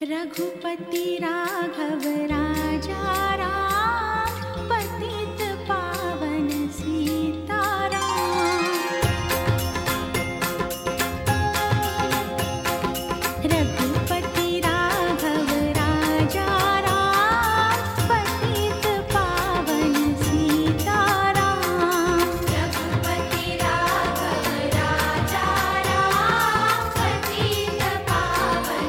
रघुपति राघव राजा राम, पतित पावन सीताराम। रघुपति राघव राजा राम, पतित पावन सीताराम। रघुपति राघव राजा राम, पतित पावन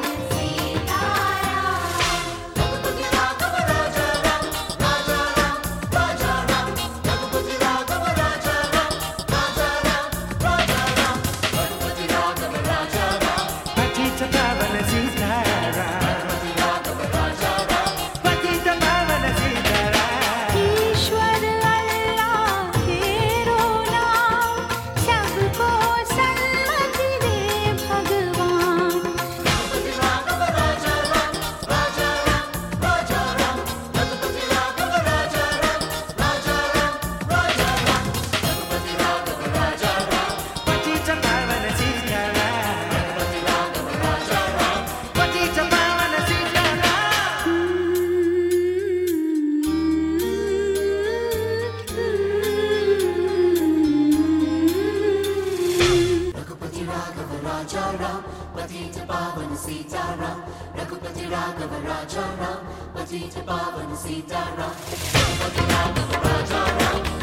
ईश्वर अल्लाह तेरो नाम, सबको सन्मति दे भगवान। Raja Ram, Patita Pavan Sitaram. Ragupati Raghav Raja Ram, Patita Pavan Sitaram. Ragupati Raghav Raja Ram.